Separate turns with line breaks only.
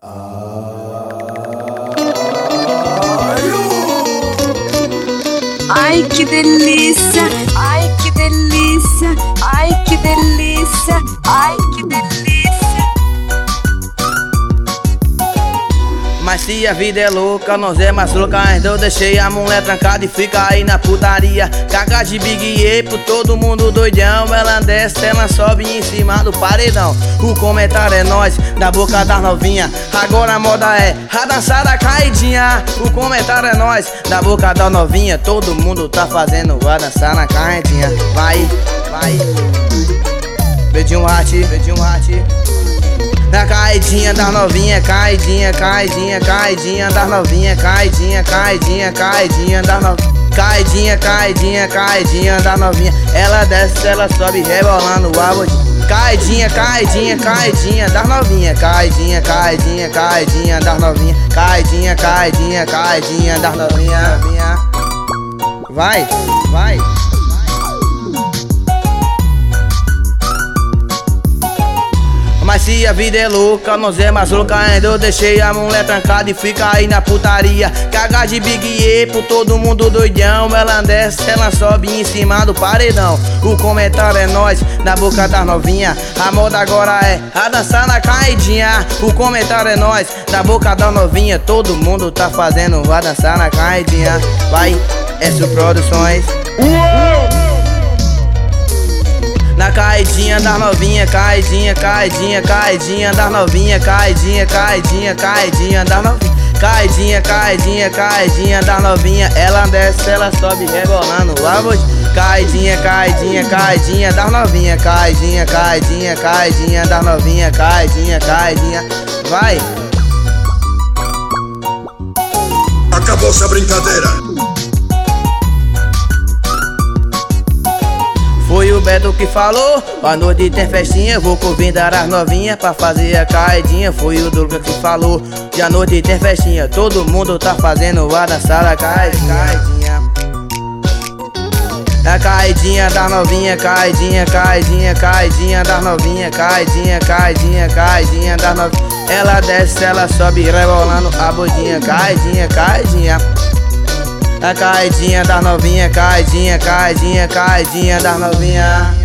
Ai que delícia, ai que delícia, ai que delícia, ai que delícia.
Mas se a vida é louca, nós é mais louca ainda. Eu deixei a mulher trancada e fica aí na putaria. Caga de Big E pro todo mundo doidão. Ela desce, ela sobe em cima do paredão. O comentário é nós, da boca das novinha. Agora a moda é a dançada caidinha. O comentário é nós, da boca da novinha. Todo mundo tá fazendo a dançar na caidinha. Vai, vai. Beijinho rati, beijinho rati. Na caidinha das novinha, caidinha, caidinha, caidinha das novinha, caidinha, caidinha, caidinha das novinha. Caidinha, caidinha, caidinha das novinha. Ela desce, ela sobe, rebolando o abodinho. Caidinha, caidinha, caidinha das novinha. Caidinha, caidinha, caidinha das novinha. Caidinha, caidinha, caidinha das novinha. Vai, vai. Mas se a vida é louca, nós é mais louca ainda. Eu deixei a mulher trancada e fica aí na putaria. Caga de Big E pro todo mundo doidão. Ela desce, ela sobe em cima do paredão. O comentário é nós, da boca das novinha. A moda agora é a dançar na caidinha. O comentário é nós, da boca da novinha. Todo mundo tá fazendo a dançar na caidinha. Vai, S Produções. Na caidinha das novinha, caidinha, caidinha, caidinha das novinha, caidinha, caidinha, caidinha das novinha. Caidinha, caidinha, caidinha das novinha. Ela desce, ela sobe, rebolando o abodinho. Caidinha, caidinha, caidinha das novinha. Caidinha, caidinha, caidinha das novinha. Caidinha, caidinha. Vai.
Acabou-se a brincadeira.
Foi o Beto que falou, à noite tem festinha. Vou convidar as novinhas pra fazer a caidinha. Foi o Douglas que falou, que à noite tem festinha. Todo mundo tá fazendo a dançar a caidinha. A caidinha das novinha, caidinha, caidinha, caidinha das novinha. Caidinha, caidinha, caidinha das novinha. Ela desce, ela sobe, rebolando a bodinha. Caidinha, caidinha. A caidinha das novinha, caidinha, caidinha, caidinha das novinha.